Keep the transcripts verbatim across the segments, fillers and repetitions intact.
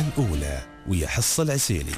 الأولى ويا حصة العسيلي.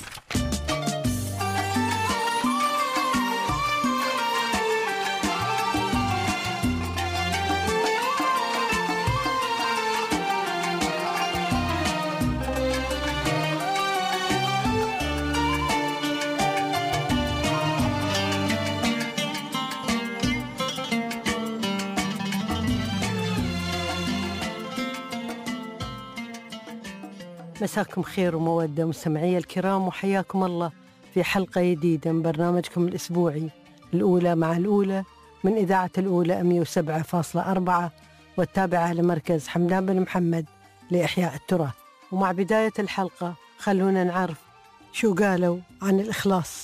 مساكم خير ومودة مستمعي الكرام، وحياكم الله في حلقة جديدة من برنامجكم الأسبوعي الأولى مع الأولى من إذاعة الأولى مئة وسبعة فاصلة أربعة والتابعة لمركز حمدان بن محمد لإحياء التراث. ومع بداية الحلقة خلونا نعرف شو قالوا عن الإخلاص.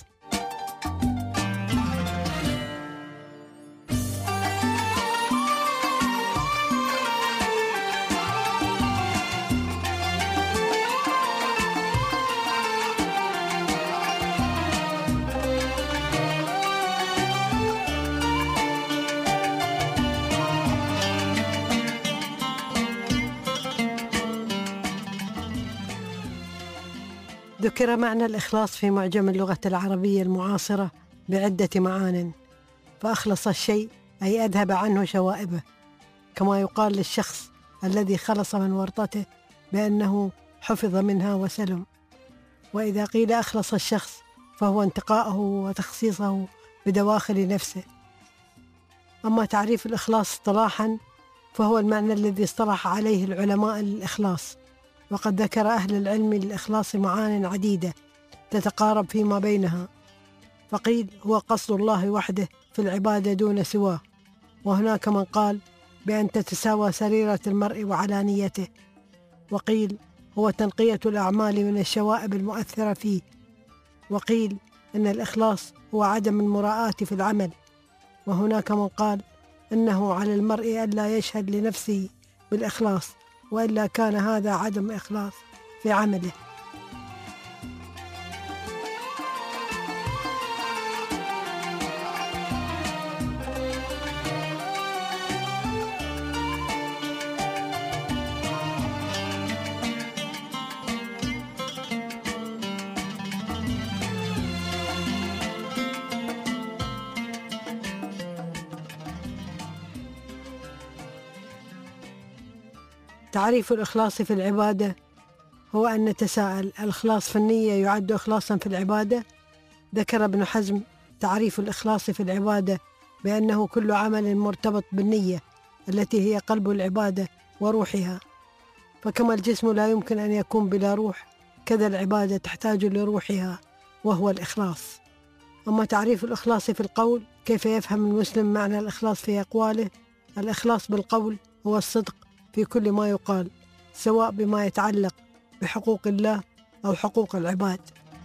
ذكر معنى الإخلاص في معجم اللغة العربية المعاصرة بعدة معان، فأخلص الشيء أي أذهب عنه شوائبه، كما يقال للشخص الذي خلص من ورطته بأنه حفظ منها وسلم. وإذا قيل أخلص الشخص فهو انتقاءه وتخصيصه بدواخل نفسه. أما تعريف الإخلاص اصطلاحا فهو المعنى الذي اصطلح عليه العلماء للإخلاص، وقد ذكر أهل العلم للإخلاص معان عديدة تتقارب فيما بينها. فقيل هو قصد الله وحده في العبادة دون سواه، وهناك من قال بأن تتساوى سريرة المرء وعلانيته، وقيل هو تنقية الأعمال من الشوائب المؤثرة فيه، وقيل أن الإخلاص هو عدم المراءة في العمل، وهناك من قال إنه على المرء ألا يشهد لنفسه بالإخلاص، وإلا كان هذا عدم إخلاص في عمله. تعريف الإخلاص في العبادة هو أن نتساءل: الإخلاص في النية يعد إخلاصا في العبادة؟ ذكر ابن حزم تعريف الإخلاص في العبادة بأنه كل عمل مرتبط بالنية التي هي قلب العبادة وروحها، فكما الجسم لا يمكن أن يكون بلا روح، كذا العبادة تحتاج لروحها وهو الإخلاص. أما تعريف الإخلاص في القول، كيف يفهم المسلم معنى الإخلاص في أقواله؟ الإخلاص بالقول هو الصدق في كل ما يقال، سواء بما يتعلق بحقوق الله أو حقوق العباد.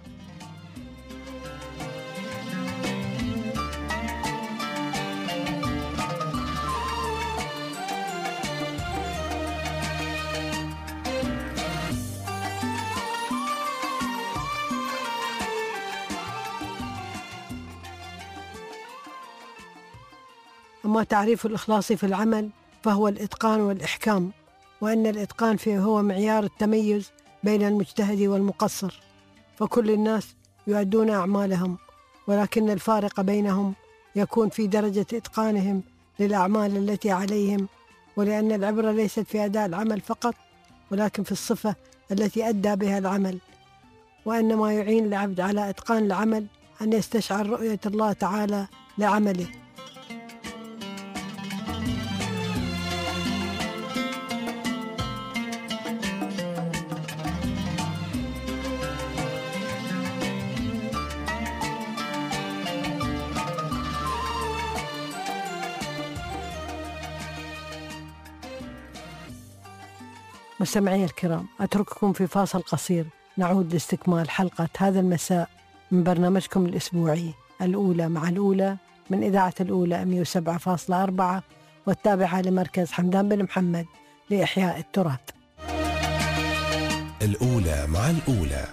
أما تعريف الإخلاص في العمل فهو الإتقان والإحكام، وأن الإتقان فيه هو معيار التميز بين المجتهد والمقصر، فكل الناس يؤدون أعمالهم، ولكن الفارق بينهم يكون في درجة إتقانهم للأعمال التي عليهم، ولأن العبرة ليست في أداء العمل فقط، ولكن في الصفة التي أدى بها العمل. وأن ما يعين العبد على إتقان العمل أن يستشعر رؤية الله تعالى لعمله. مستمعي الكرام، أترككم في فاصل قصير، نعود لاستكمال حلقة هذا المساء من برنامجكم الأسبوعي الأولى مع الأولى من إذاعة الأولى مئة وسبعة فاصلة أربعة والتابعة لمركز حمدان بن محمد لإحياء التراث. الأولى مع الأولى.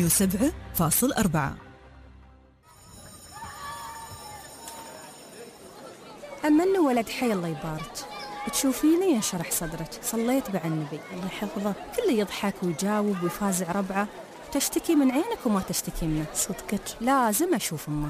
مية وسبعة فاصل أربعة. أما إنه ولد حي الله يبارك، تشوفيني ينشرح صدرك، صليت مع النبي الله يحفظه، كله يضحك ويجاوب ويفازع ربعه، تشتكي من عينك وما تشتكي منه. صدقك لازم أشوف أمه.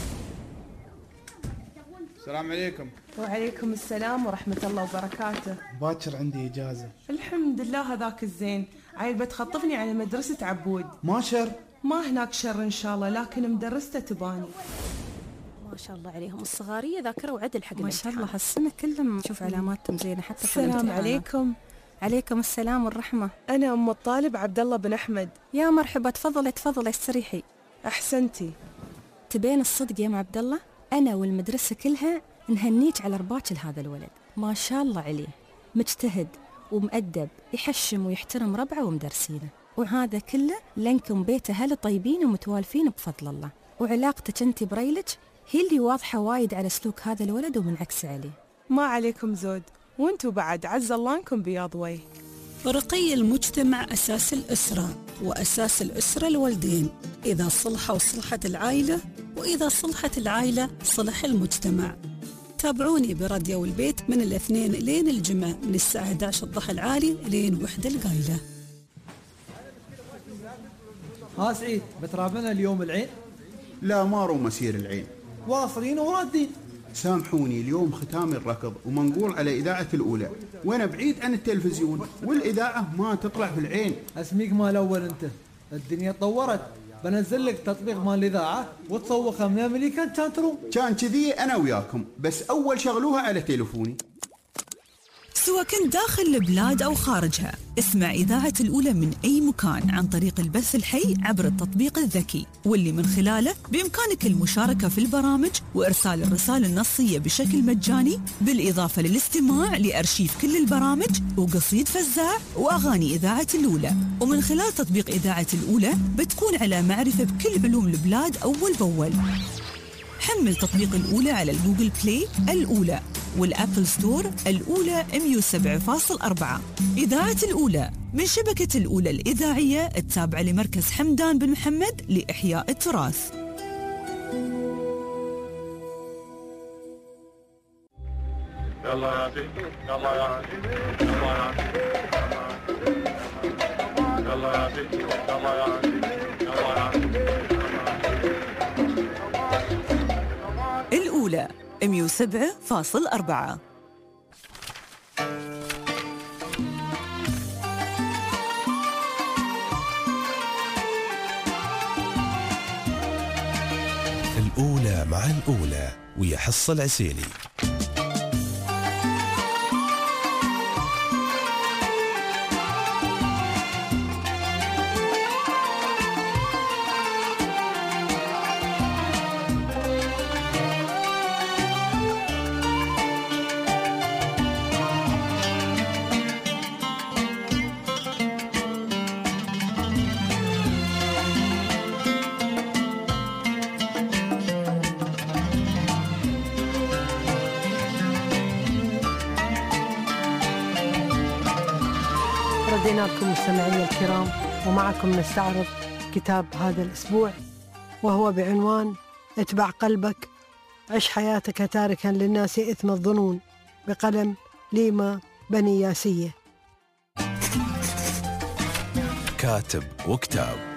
السلام عليكم. وعليكم السلام ورحمة الله وبركاته. باكر عندي إجازة. الحمد لله هذاك الزين. عيل بتخطفني على مدرسة عبود. ما شر؟ ما هناك شر إن شاء الله، لكن مدرسته تباني. ما شاء الله عليهم الصغارية ذاكرة وعدل حق ما شاء الله هالسنة كلهم نشوف علاماتهم زينة حتى. السلام عليكم. عليكم السلام والرحمة. أنا أم الطالب عبد الله بن أحمد. يا مرحبا، تفضلي تفضلي استريحي. أحسنتي. تبين الصدق يا ام عبد الله، أنا والمدرسة كلها نهنيك على رباك لهذا الولد، ما شاء الله عليه، مجتهد ومؤدب، يحشم ويحترم ربعه ومدرسينه، وهذا كله لأنكم بيت أهل طيبين ومتوالفين بفضل الله، وعلاقتك أنت بريلك هي اللي واضحة وايد على سلوك هذا الولد ومنعكس عليه. ما عليكم زود، وانتوا بعد عز الله انكم بياض وجه. رقي المجتمع أساس الأسرة، وأساس الأسرة الوالدين، إذا صلحوا صلحت العائلة، وإذا صلحت العائلة صلح المجتمع. تابعوني براديو البيت من الاثنين لين الجمعة من الساعة إحدى عشر الضحى العالي لين وحدة القايلة. ها سعيد، بترابنا اليوم العين؟ لا، ما رو مسير العين، واصلين ورادين. سامحوني، اليوم ختام الركض ومنقول على إذاعة الأولى، وأنا بعيد عن التلفزيون، والإذاعة ما تطلع في العين. اسميك مال أول أنت، الدنيا تطورت، بنزل لك تطبيق مال الإذاعة وتصوخها من أمريكا كان تروم. كان كذي أنا وياكم، بس أول شغلوها على تليفوني. سواء كنت داخل البلاد أو خارجها، اسمع إذاعة الأولى من أي مكان عن طريق البث الحي عبر التطبيق الذكي، واللي من خلاله بإمكانك المشاركة في البرامج وإرسال الرسائل النصية بشكل مجاني، بالإضافة للاستماع لأرشيف كل البرامج وقصيد فزاع وأغاني إذاعة الأولى. ومن خلال تطبيق إذاعة الأولى بتكون على معرفة بكل علوم البلاد أول بأول. حمل تطبيق الأولى على الجوجل بلاي الأولى والأبل ستور الأولى مية وسبعة فاصل أربعة. إذاعة الأولى من شبكة الأولى الإذاعية التابعة لمركز حمدان بن محمد لإحياء التراث. يلا يا عزيز، يلا يا عزيز، يلا يا عزيز، يلا يا عزيز، يلا يا عزيز، يلا يا عزيز. الأولى مية وسبعة فاصل أربعة. الأولى مع الأولى ويا حصة العسيلي. ردينا لكم مستمعينا الكرام، ومعكم نستعرض كتاب هذا الأسبوع، وهو بعنوان اتبع قلبك، عش حياتك تاركا للناس إثم الظنون، بقلم ليما بني ياسية. كاتب وكتاب.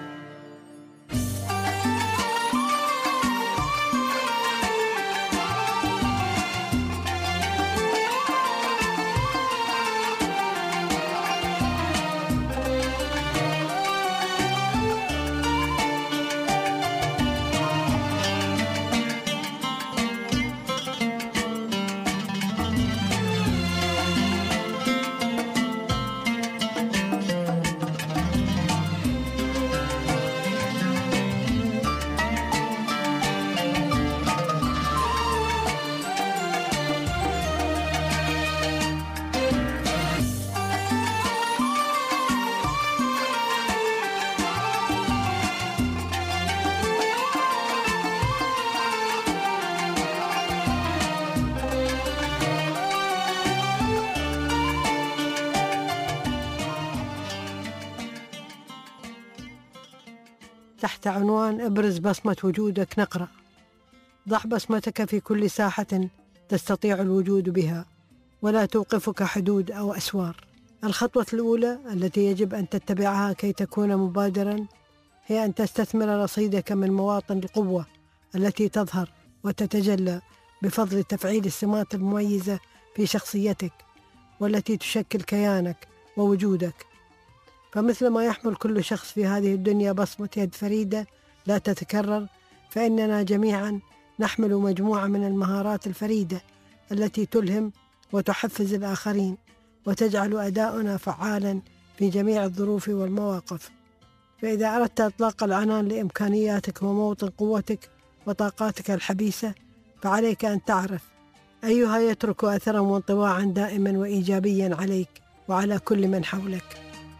وتحت عنوان ابرز بصمة وجودك نقرأ: ضع بصمتك في كل ساحة تستطيع الوجود بها، ولا توقفك حدود أو أسوار. الخطوة الأولى التي يجب أن تتبعها كي تكون مبادراً هي أن تستثمر رصيدك من مواطن القوة التي تظهر وتتجلى بفضل تفعيل السمات المميزة في شخصيتك والتي تشكل كيانك ووجودك. فمثل ما يحمل كل شخص في هذه الدنيا بصمة يد فريدة لا تتكرر، فإننا جميعاً نحمل مجموعة من المهارات الفريدة التي تلهم وتحفز الآخرين وتجعل أداؤنا فعالاً في جميع الظروف والمواقف. فإذا أردت إطلاق العنان لإمكانياتك وموطن قوتك وطاقاتك الحبيسة، فعليك أن تعرف أيها يترك أثراً وانطباعاً دائماً وإيجابياً عليك وعلى كل من حولك.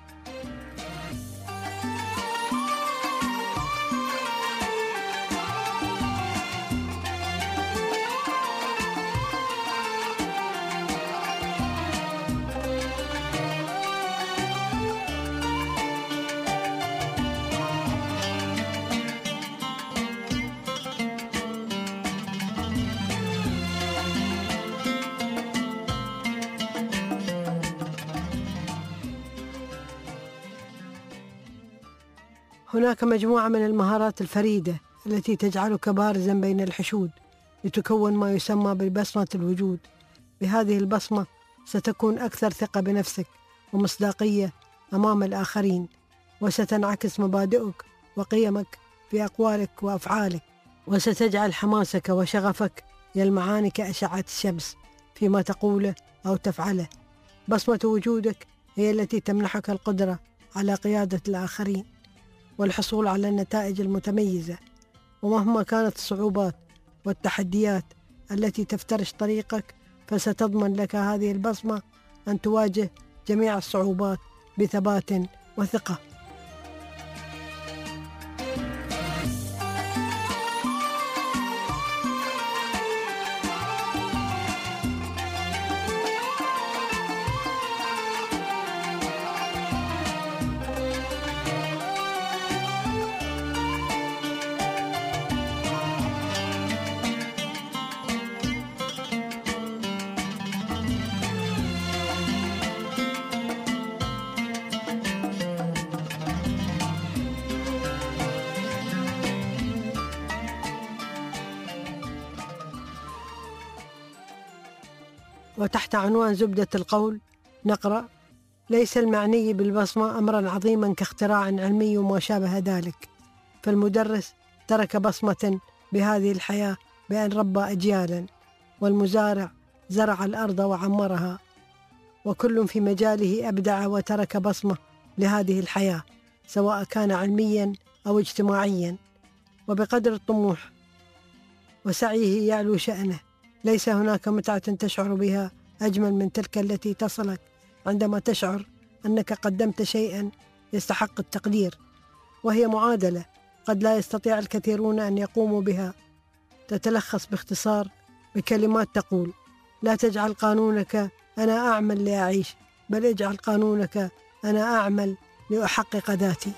هناك مجموعة من المهارات الفريدة التي تجعلك بارزاً بين الحشود لتكون ما يسمى ببصمة الوجود. بهذه البصمة ستكون أكثر ثقة بنفسك ومصداقية أمام الآخرين، وستنعكس مبادئك وقيمك في أقوالك وأفعالك، وستجعل حماسك وشغفك يلمعان كأشعة الشمس فيما تقوله أو تفعله. بصمة وجودك هي التي تمنحك القدرة على قيادة الآخرين والحصول على النتائج المتميزة. ومهما كانت الصعوبات والتحديات التي تفترش طريقك، فستضمن لك هذه البصمة أن تواجه جميع الصعوبات بثبات وثقة. وتحت عنوان زبدة القول نقرأ: ليس المعني بالبصمة أمرا عظيما كاختراع علمي وما شابه ذلك، فالمدرس ترك بصمة بهذه الحياة بأن ربى أجيالا، والمزارع زرع الأرض وعمرها، وكل في مجاله أبدع وترك بصمة لهذه الحياة سواء كان علميا أو اجتماعيا. وبقدر الطموح وسعيه يعلو شأنه. ليس هناك متعة تشعر بها أجمل من تلك التي تصلك عندما تشعر أنك قدمت شيئا يستحق التقدير، وهي معادلة قد لا يستطيع الكثيرون أن يقوموا بها. تتلخص باختصار بكلمات تقول: لا تجعل قانونك أنا أعمل لأعيش، بل اجعل قانونك أنا أعمل لأحقق ذاتي.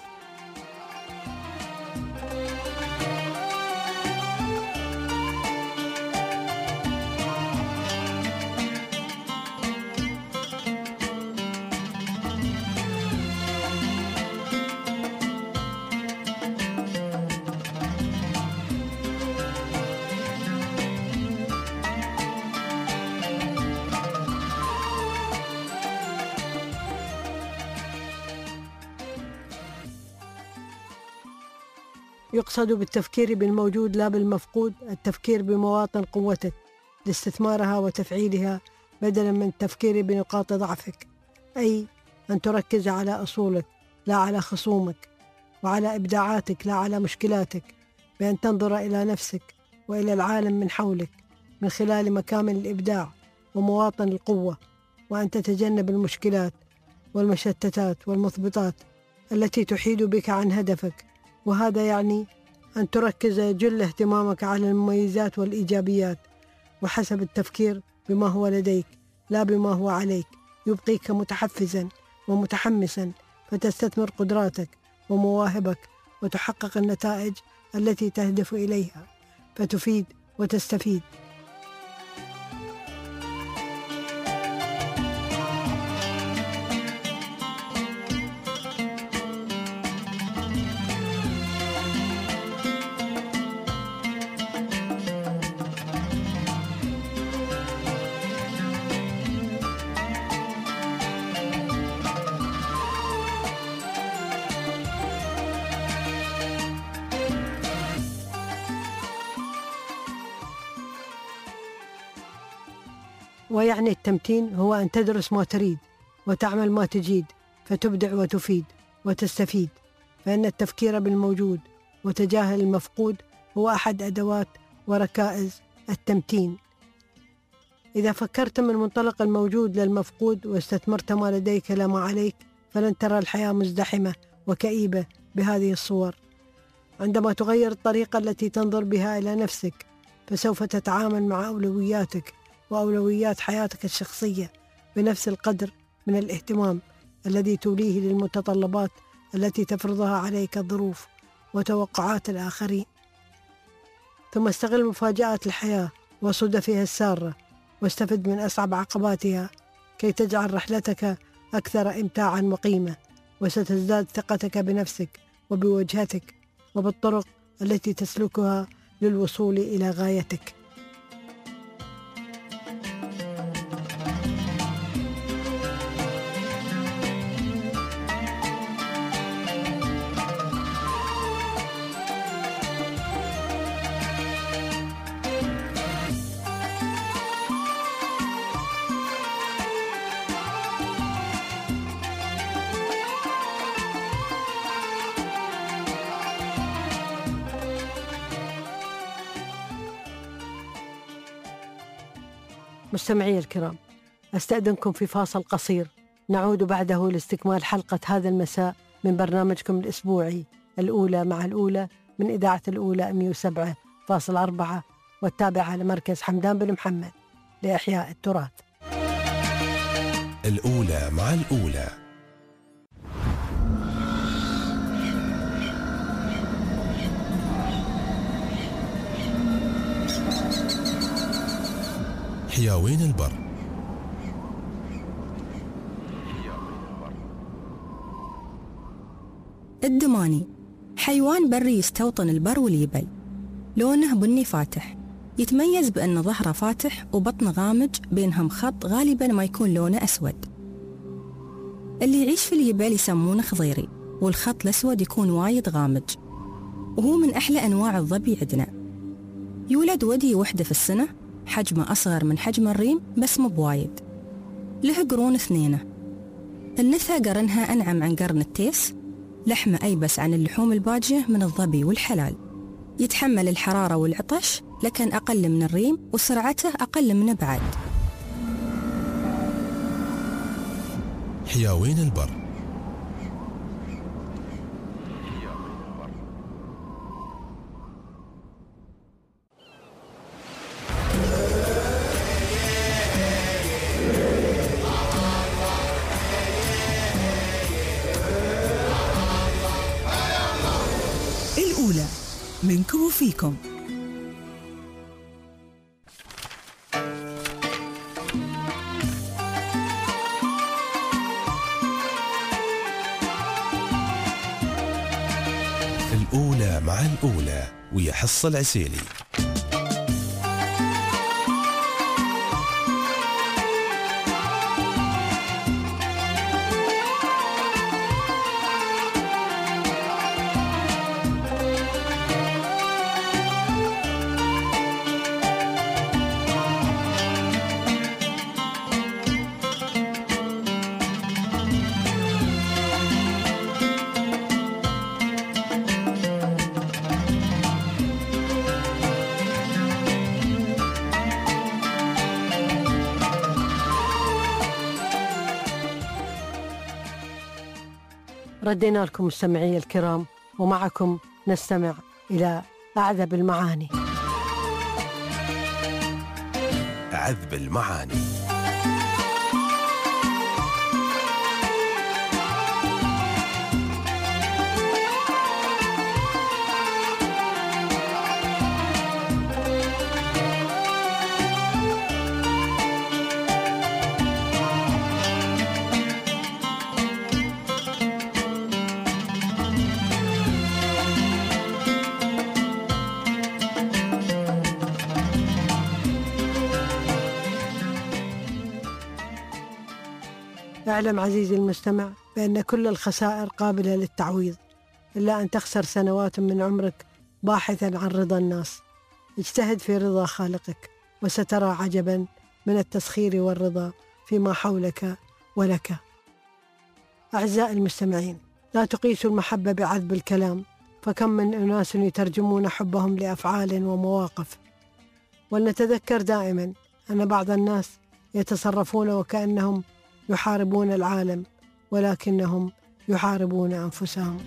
يقصد بالتفكير بالموجود لا بالمفقود التفكير بمواطن قوتك لاستثمارها وتفعيلها، بدلا من التفكير بنقاط ضعفك، أي أن تركز على أصولك لا على خصومك، وعلى إبداعاتك لا على مشكلاتك، بأن تنظر إلى نفسك وإلى العالم من حولك من خلال مكامن الإبداع ومواطن القوة، وأن تتجنب المشكلات والمشتتات والمثبطات التي تحيد بك عن هدفك. وهذا يعني أن تركز جل اهتمامك على المميزات والإيجابيات، وحسب التفكير بما هو لديك لا بما هو عليك يبقيك متحفزا ومتحمسا، فتستثمر قدراتك ومواهبك وتحقق النتائج التي تهدف إليها، فتفيد وتستفيد. ويعني التمتين هو أن تدرس ما تريد وتعمل ما تجيد، فتبدع وتفيد وتستفيد، فإن التفكير بالموجود وتجاهل المفقود هو أحد أدوات وركائز التمتين. إذا فكرت من منطلق الموجود للمفقود واستثمرت ما لديك لا ما عليك، فلن ترى الحياة مزدحمة وكئيبة بهذه الصور. عندما تغير الطريقة التي تنظر بها إلى نفسك، فسوف تتعامل مع أولوياتك وأولويات حياتك الشخصية بنفس القدر من الاهتمام الذي توليه للمتطلبات التي تفرضها عليك الظروف وتوقعات الآخرين. ثم استغل مفاجآت الحياة وصدفها السارة، واستفد من أصعب عقباتها كي تجعل رحلتك أكثر إمتاعاً وقيمة، وستزداد ثقتك بنفسك وبوجهتك وبالطرق التي تسلكها للوصول إلى غايتك. مستمعي الكرام، أستأذنكم في فاصل قصير، نعود بعده لاستكمال حلقة هذا المساء من برنامجكم الأسبوعي الأولى مع الأولى من إذاعة الأولى مئة وسبعة فاصلة أربعة والتابعة لمركز حمدان بن محمد لإحياء التراث. الأولى مع الأولى. حياوين البر. الدماني حيوان بري يستوطن البر واليبل، لونه بني فاتح، يتميز بأن ظهره فاتح وبطنه غامج بينهم خط غالبا ما يكون لونه أسود. اللي يعيش في اليبل يسمونه خضيري، والخط الأسود يكون وايد غامج، وهو من أحلى أنواع الظبي عندنا. يولد ودي وحدة في السنة، حجمه أصغر من حجم الريم بس مو بوايد، له قرون اثنينه. النثى قرنها أنعم عن قرن التيس، لحمه أيبس عن اللحوم الباجية من الظبي والحلال، يتحمل الحرارة والعطش لكن أقل من الريم، وسرعته أقل منه بعد. حياوين البر. الأولى منكم وفيكم. الأولى مع الأولى ويا حصة العسيلي. ردينا لكم مستمعي الكرام، ومعكم نستمع إلى أعذب المعاني. أعذب المعاني. اعلم عزيزي المستمع بأن كل الخسائر قابلة للتعويض، إلا أن تخسر سنوات من عمرك باحثا عن رضا الناس. اجتهد في رضا خالقك وسترى عجبا من التسخير والرضا فيما حولك ولك. أعزائي المستمعين، لا تقيسوا المحبة بعذب الكلام، فكم من أناس يترجمون حبهم لأفعال ومواقف. ولنتذكر دائما أن بعض الناس يتصرفون وكأنهم يحاربون العالم، ولكنهم يحاربون أنفسهم.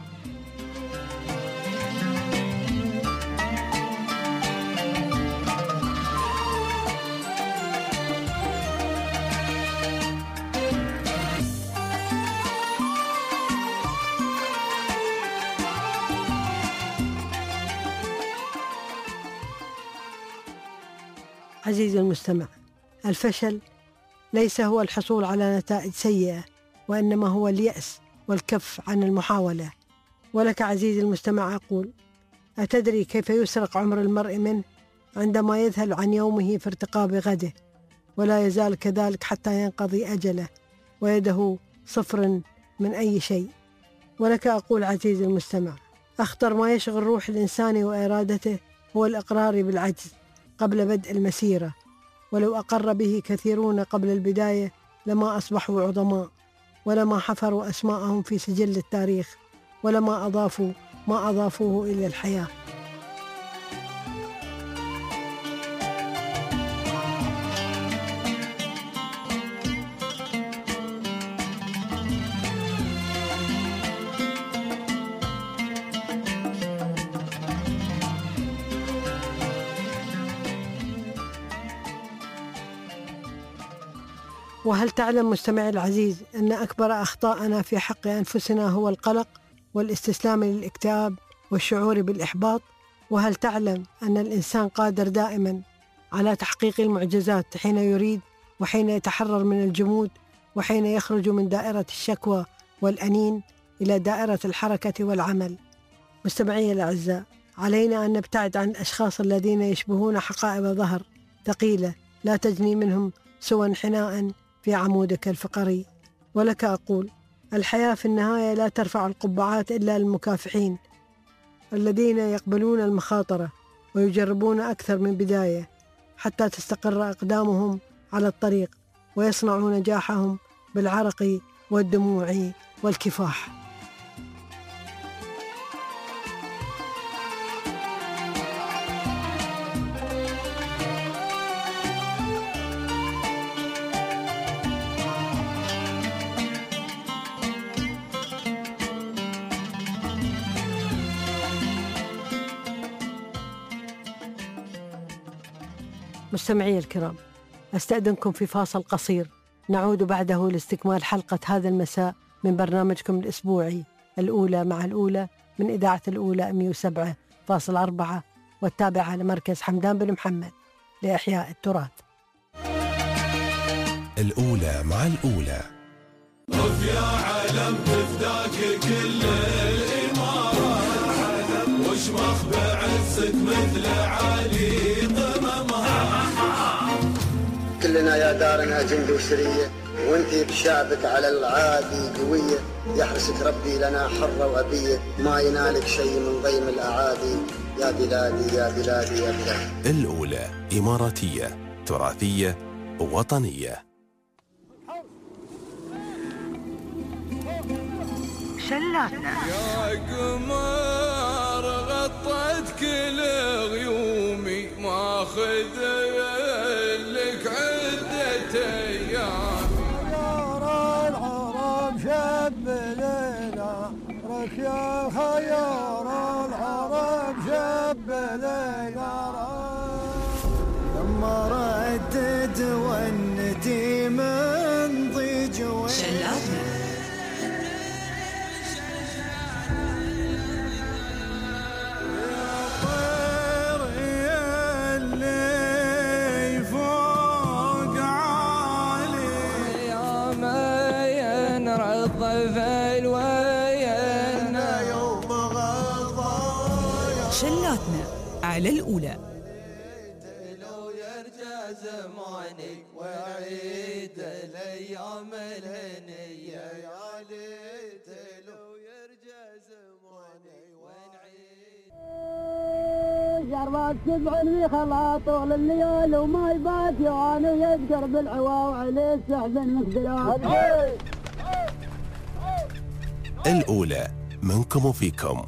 عزيزي المستمع، الفشل ليس هو الحصول على نتائج سيئة، وإنما هو اليأس والكف عن المحاولة. ولك عزيزي المستمع أقول: أتدري كيف يسرق عمر المرء منه؟ عندما يذهل عن يومه في ارتقاب غده، ولا يزال كذلك حتى ينقضي أجله ويده صفر من أي شيء. ولك أقول عزيزي المستمع: أخطر ما يشغل روح الإنسان وإرادته هو الإقرار بالعجز قبل بدء المسيرة، ولو أقر به كثيرون قبل البداية لما أصبحوا عظماء، ولما حفروا أسماءهم في سجل التاريخ، ولما أضافوا ما أضافوه إلى الحياة. وهل تعلم مستمعي العزيز أن أكبر أخطاءنا في حق أنفسنا هو القلق والاستسلام للاكتئاب والشعور بالإحباط؟ وهل تعلم أن الإنسان قادر دائما على تحقيق المعجزات حين يريد، وحين يتحرر من الجمود، وحين يخرج من دائرة الشكوى والأنين إلى دائرة الحركة والعمل؟ مستمعي الأعزاء، علينا أن نبتعد عن الأشخاص الذين يشبهون حقائب ظهر ثقيلة لا تجني منهم سوى انحناء في عمودك الفقري. ولك أقول: الحياة في النهاية لا ترفع القبعات إلا للمكافحين الذين يقبلون المخاطرة ويجربون أكثر من بداية حتى تستقر أقدامهم على الطريق، ويصنعوا نجاحهم بالعرق والدموع والكفاح. مستمعي الكرام، أستأذنكم في فاصل قصير، نعود بعده لاستكمال حلقة هذا المساء من برنامجكم الأسبوعي الأولى مع الأولى من إذاعة الأولى مئة وسبعة فاصلة أربعة والتابعة لمركز حمدان بن محمد لإحياء التراث. الأولى مع الأولى. رف يا علم تفداك كل الإمارة، وشمخ بعزك مثل علي قممها. كلنا يا دارنا جند وسرية، وانتي بشعبك على العادي قوية. يحرسك ربي لنا حرة وأبية، ما ينالك شيء من ضيم الأعادي. يا بلادي يا بلادي يا بلادي. الأولى إماراتية تراثية وطنية. شلاتنا يا قمر غطت كل غيومي، ماخذ لك عدة أيام. خيار العرب شب ليلة، رك يا خيار العرب شب ليلة. لما ردد والندي من ضيج شلاتنا. شلاتنا على الأولى. لو يرجع زمان زماني وعيد الايام الهنيه يا ليت لو يرجع زماني ونعيد جربت سبع في خلا طول الليل وما يبات يعاني يذكر بالعوا وعليه سحب مقدرات. الأولى منكم وفيكم.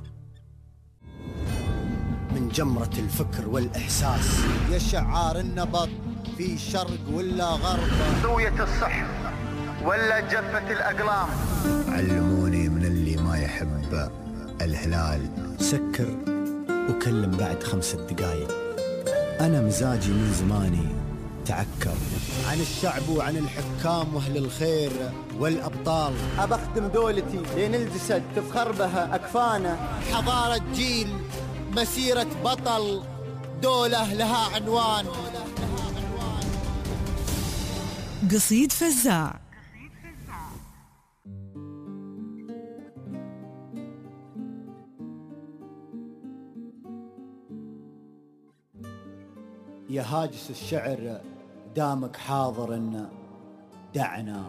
من جمرة الفكر والإحساس يا شعار النبض في شرق ولا غرب، سوية الصح ولا جفة الأقلام. علموني من اللي ما يحب الهلال سكر وكلم بعد خمسة دقايق. أنا مزاجي من زماني تعكر عن الشعب وعن الحكام واهل الخير والأبطال. أبخدم دولتي لين الجسد تفخر بها أكفانه. حضارة جيل مسيرة بطل دولة لها عنوان. قصيد فزاع. يا هاجس الشعر دامك حاضر دعنا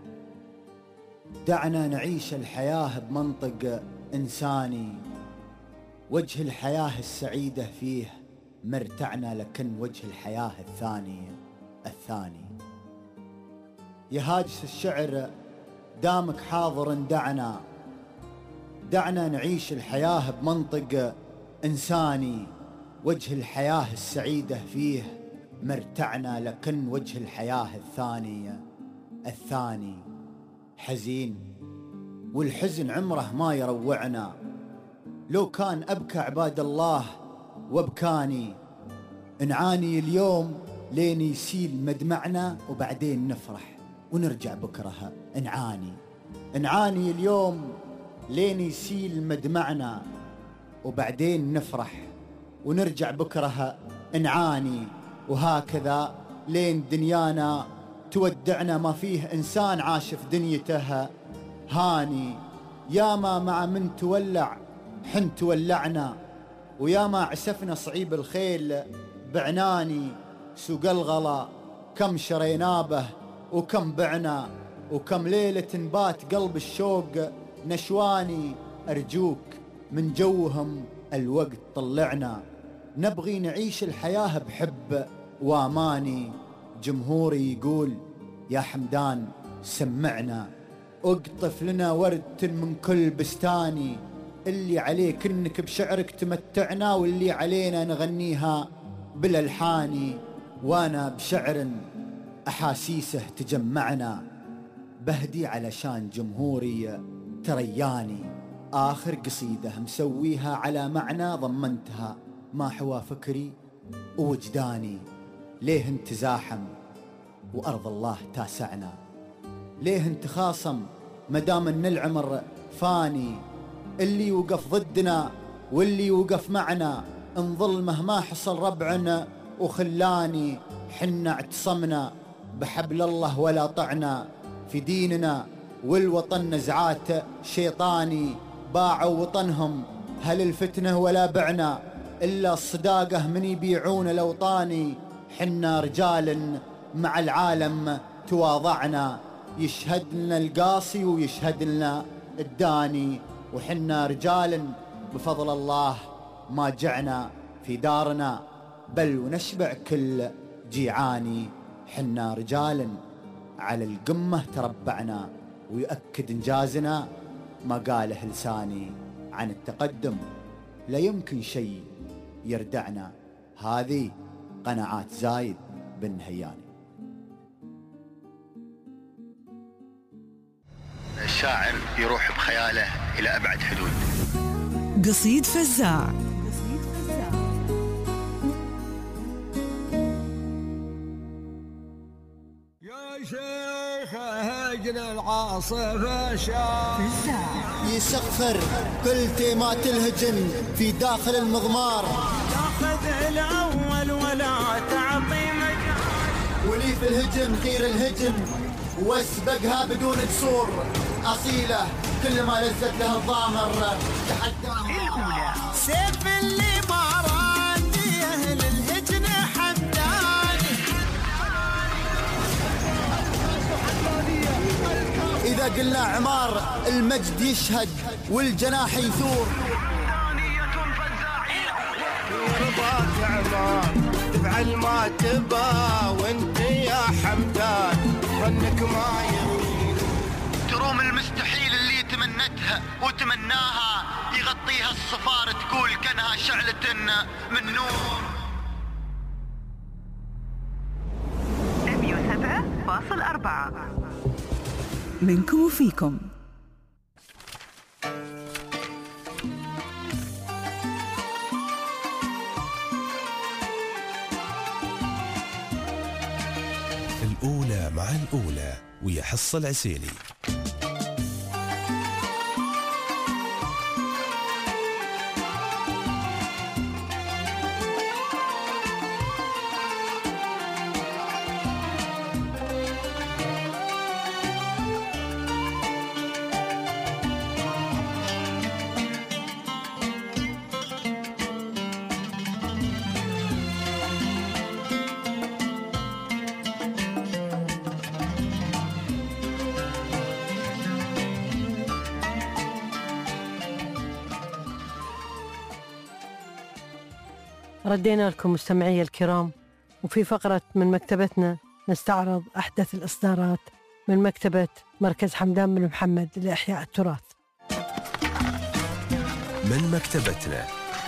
دعنا نعيش الحياة بمنطق إنساني. وجه الحياة السعيدة فيه مرتعنا، لكن وجه الحياة الثاني الثاني. يا هاجس الشعر دامك حاضر دعنا دعنا نعيش الحياة بمنطق إنساني. وجه الحياة السعيدة فيه مرتعنا، لكن وجه الحياة الثاني الثاني حزين. والحزن عمره ما يروعنا. لو كان أبكى عباد الله وابكاني. نعاني اليوم لين يسيل مدمعنا وبعدين نفرح ونرجع بكرة نعاني. نعاني اليوم لين يسيل مدمعنا وبعدين نفرح ونرجع بكرة نعاني. وهكذا لين دنيانا تودعنا، ما فيه إنسان عاش في دنيته هاني. ياما مع من تولع حن تولعنا، وياما عسفنا صعيب الخيل بعناني. سوق الغلا كم شرينا به وكم بعنا، وكم ليلة بات قلب الشوق نشواني. أرجوك من جوهم الوقت طلعنا، نبغي نعيش الحياة بحب واماني. جمهوري يقول يا حمدان سمعنا، اقطف لنا ورد من كل بستاني. اللي عليك انك بشعرك تمتعنا، واللي علينا نغنيها بالالحاني. وانا بشعر احاسيسه تجمعنا، بهدي علشان جمهوري ترياني. آخر قصيدة مسويها على معنى ضمنتها ما حوى فكري ووجداني. ليه انت زاحم وأرض الله تاسعنا؟ ليه انت خاصم مدام ان العمر فاني؟ اللي وقف ضدنا واللي وقف معنا انظل مهما حصل ربعنا وخلاني. حنا اعتصمنا بحبل الله ولا طعنا في ديننا، والوطن نزعات شيطاني. باعوا وطنهم هل الفتنة ولا بعنا، إلا الصداقة من يبيعون الأوطاني. حنا رجال مع العالم تواضعنا، يشهد لنا القاصي ويشهد لنا الداني. وحنا رجال بفضل الله ما جعنا في دارنا، بل ونشبع كل جيعاني. حنا رجال على القمة تربعنا، ويؤكد إنجازنا ما قاله لساني. عن التقدم لا يمكن شيء يردعنا، هذه قناعات زايد بن نهياني. الشاعر يروح بخياله إلى أبعد حدود. قصيد فزاع. يا شيخ هجن العاصفة شاف يسخر كل تيمات الهجن في داخل المضمار. تاخذ الأول ولا تعطي مجال، ولي في الهجن خير الهجن واسبقها بدون جسور. أصيلة كل ما لزت له الضامر تحداها. سيف اللي ما راني أهل الهجن حمداني، قلنا عمار المجد يشهد والجناح يثور. رضاك عمار تفعل ما تبا وانت يا حمدان ظنك ما يغير. تروم المستحيل اللي تمنتها وتمناها يغطيها الصفار تقول كانها شعلة من نور. مية وسبعة فاصل أربعة منكم وفيكم. الأولى مع الأولى ويا حصة العسيلي. ردينا لكم مستمعي الكرام، وفي فقرة من مكتبتنا نستعرض أحدث الإصدارات من مكتبة مركز حمدان بن محمد لإحياء التراث. من مكتبتنا.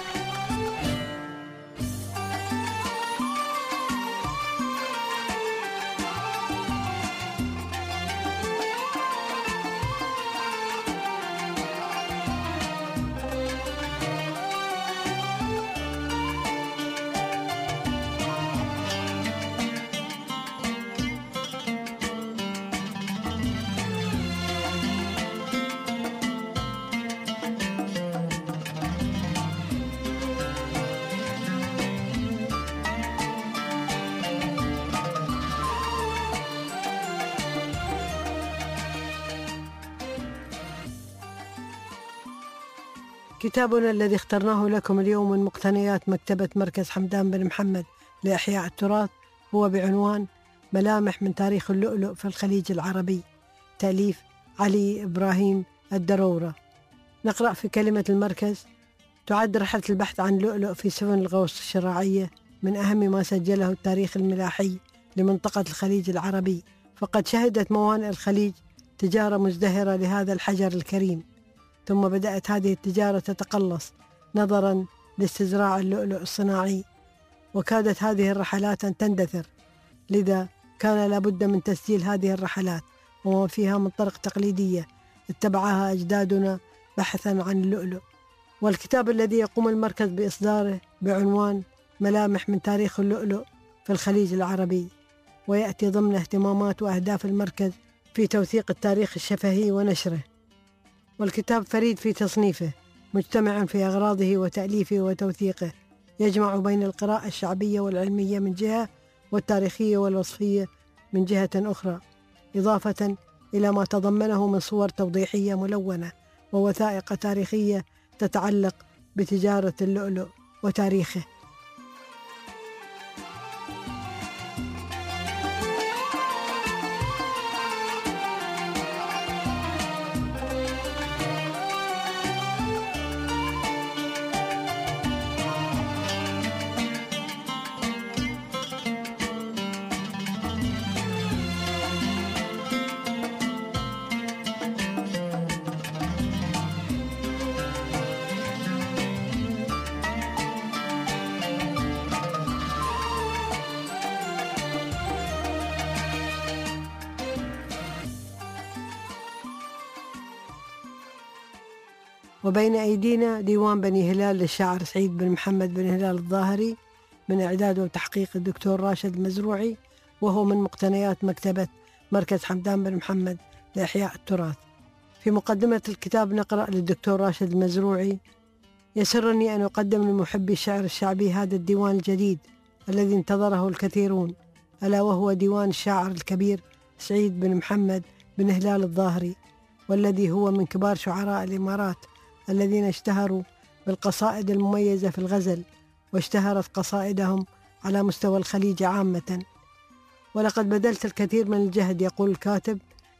كتابنا الذي اخترناه لكم اليوم من مقتنيات مكتبة مركز حمدان بن محمد لإحياء التراث هو بعنوان ملامح من تاريخ اللؤلؤ في الخليج العربي، تأليف علي إبراهيم الدرورة. نقرأ في كلمة المركز: تعد رحلة البحث عن لؤلؤ في سفن الغوص الشراعية من أهم ما سجله التاريخ الملاحي لمنطقة الخليج العربي، فقد شهدت موانئ الخليج تجارة مزدهرة لهذا الحجر الكريم، ثم بدأت هذه التجارة تتقلص نظرا لاستزراع اللؤلؤ الصناعي، وكادت هذه الرحلات أن تندثر، لذا كان لابد من تسجيل هذه الرحلات وما فيها من طرق تقليدية اتبعها أجدادنا بحثا عن اللؤلؤ. والكتاب الذي يقوم المركز بإصداره بعنوان ملامح من تاريخ اللؤلؤ في الخليج العربي، ويأتي ضمن اهتمامات وأهداف المركز في توثيق التاريخ الشفهي ونشره. والكتاب فريد في تصنيفه، مجتمع في أغراضه وتأليفه وتوثيقه، يجمع بين القراءة الشعبية والعلمية من جهة والتاريخية والوصفية من جهة أخرى، إضافة إلى ما تضمنه من صور توضيحية ملونة ووثائق تاريخية تتعلق بتجارة اللؤلؤ وتاريخه. وبين أيدينا ديوان بني هلال للشاعر سعيد بن محمد بن هلال الظاهري، من إعداد وتحقيق الدكتور راشد المزروعي، وهو من مقتنيات مكتبة مركز حمدان بن محمد لإحياء التراث. في مقدمة الكتاب نقرأ للدكتور راشد المزروعي: يسرني أن أقدم لمحبي الشعر الشعبي هذا الديوان الجديد الذي انتظره الكثيرون، ألا وهو ديوان الشاعر الكبير سعيد بن محمد بن هلال الظاهري، والذي هو من كبار شعراء الإمارات الذين اشتهروا بالقصائد المميزة في الغزل، واشتهرت قصائدهم على مستوى الخليج عامة. ولقد بذلت الكثير من الجهد، يقول الكاتب،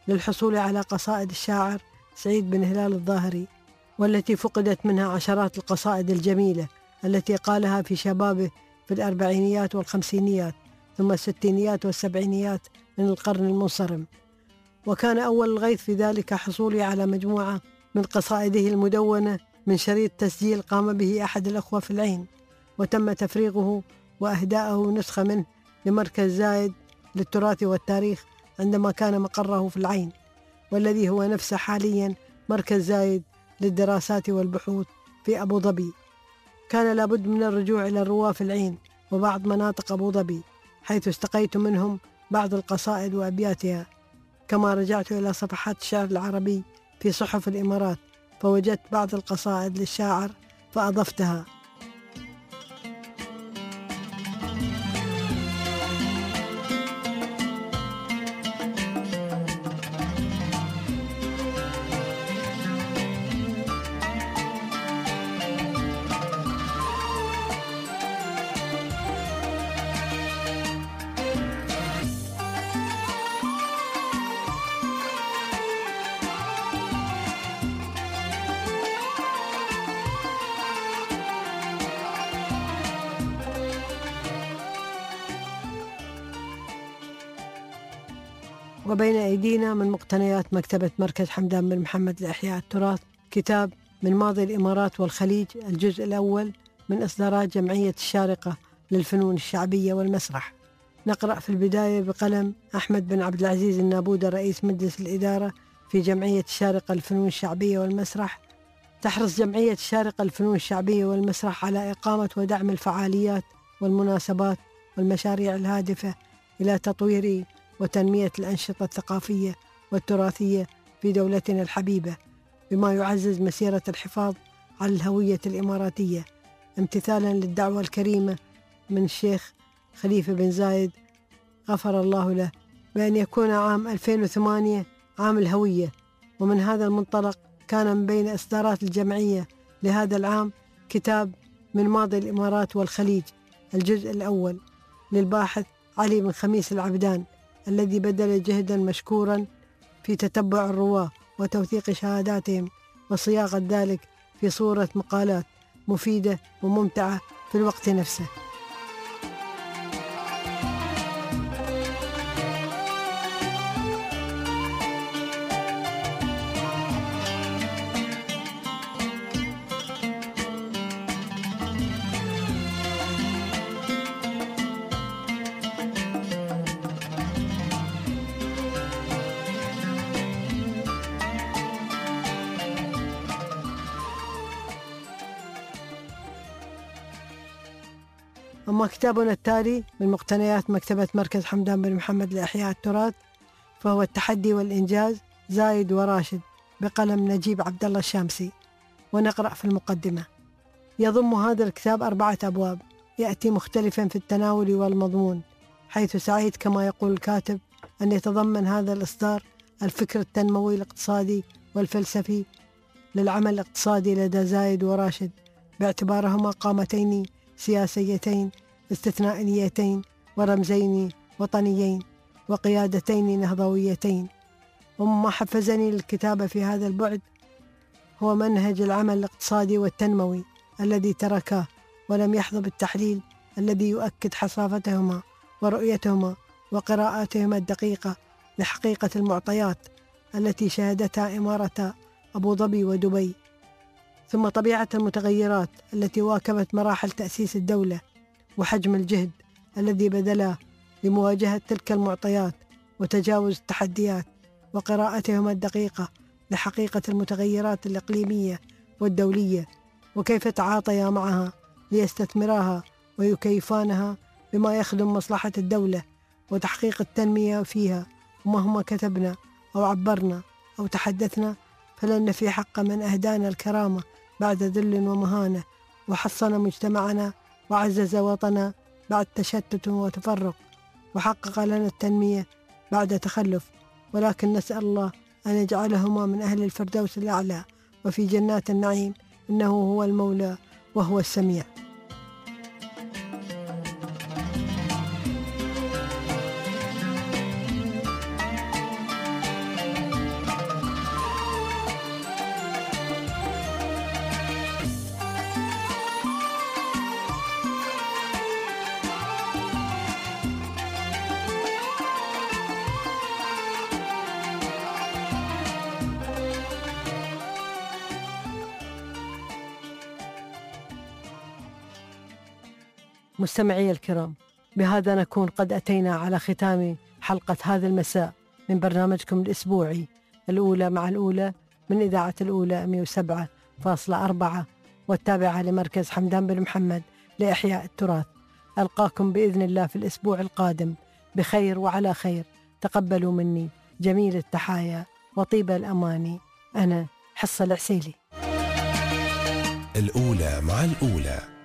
للحصول على قصائد الشاعر سعيد بن هلال الظاهري، والتي فقدت منها عشرات القصائد الجميلة التي قالها في شبابه في الأربعينيات والخمسينيات ثم الستينيات والسبعينيات من القرن المنصرم. وكان أول الغيث في ذلك حصولي على مجموعة من قصائده المدونة من شريط تسجيل قام به أحد الأخوة في العين، وتم تفريغه وأهداءه نسخة منه لمركز زايد للتراث والتاريخ عندما كان مقره في العين، والذي هو نفسه حاليا مركز زايد للدراسات والبحوث في أبو ظبي. كان لابد من الرجوع إلى الرواة في العين وبعض مناطق أبو ظبي، حيث استقيت منهم بعض القصائد وأبياتها. كما رجعت إلى صفحات الشعر العربي في صحف الإمارات فوجدت بعض القصائد للشاعر فأضفتها. وبين أيدينا من مقتنيات مكتبة مركز حمدان بن محمد لإحياء التراث كتاب من ماضي الإمارات والخليج، الجزء الأول من إصدارات جمعية الشارقة للفنون الشعبية والمسرح. نقرأ في البداية بقلم أحمد بن عبد العزيز النابودة رئيس مجلس الإدارة في جمعية الشارقة للفنون الشعبية والمسرح. تحرص جمعية الشارقة للفنون الشعبية والمسرح على إقامة ودعم الفعاليات والمناسبات والمشاريع الهادفة إلى تطوير وتنمية الأنشطة الثقافية والتراثية في دولتنا الحبيبة، بما يعزز مسيرة الحفاظ على الهوية الإماراتية، امتثالا للدعوة الكريمة من الشيخ خليفة بن زايد غفر الله له بأن يكون عام ألفين وثمانية عام الهوية. ومن هذا المنطلق كان من بين إصدارات الجمعية لهذا العام كتاب من ماضي الإمارات والخليج، الجزء الأول للباحث علي بن خميس العبدان، الذي بذل جهدا مشكورا في تتبع الرواة وتوثيق شهاداتهم وصياغة ذلك في صورة مقالات مفيدة وممتعة في الوقت نفسه. أما كتابنا التالي من مقتنيات مكتبة مركز حمدان بن محمد لإحياء التراث فهو التحدي والإنجاز زايد وراشد بقلم نجيب عبد الله الشامسي. ونقرأ في المقدمة. يضم هذا الكتاب أربعة أبواب، يأتي مختلفا في التناول والمضمون، حيث سعيد كما يقول الكاتب أن يتضمن هذا الإصدار الفكر التنموي الاقتصادي والفلسفي للعمل الاقتصادي لدى زايد وراشد، باعتبارهما قامتين سياسيتين استثنائيتين ورمزين وطنيين وقيادتين نهضويتين. ومما حفزني للكتابة في هذا البعد هو منهج العمل الاقتصادي والتنموي الذي تركه ولم يحظى بالتحليل الذي يؤكد حصافتهما ورؤيتهما وقراءاتهما الدقيقة لحقيقة المعطيات التي شهدتها إمارة أبو ظبي ودبي، ثم طبيعة المتغيرات التي واكبت مراحل تأسيس الدولة وحجم الجهد الذي بذله لمواجهة تلك المعطيات وتجاوز التحديات، وقراءتهما الدقيقة لحقيقة المتغيرات الإقليمية والدولية وكيف تعاطيا معها ليستثمراها ويكيفانها بما يخدم مصلحة الدولة وتحقيق التنمية فيها. ومهما كتبنا أو عبرنا أو تحدثنا فلن نفي حق من أهدانا الكرامة بعد ذل ومهانة، وحصن مجتمعنا وعزز وطنا بعد تشتت وتفرق، وحقق لنا التنمية بعد تخلف. ولكن نسأل الله أن يجعلهما من أهل الفردوس الأعلى وفي جنات النعيم، إنه هو المولى وهو السميع. مستمعي الكرام، بهذا نكون قد أتينا على ختام حلقة هذا المساء من برنامجكم الأسبوعي الأولى مع الأولى من إذاعة الأولى مئة وسبعة فاصلة أربعة والتابعة لمركز حمدان بن محمد لإحياء التراث. ألقاكم بإذن الله في الأسبوع القادم بخير وعلى خير. تقبلوا مني جميل التحايا وطيب الأماني. أنا حصة العسيلي. الأولى مع الأولى.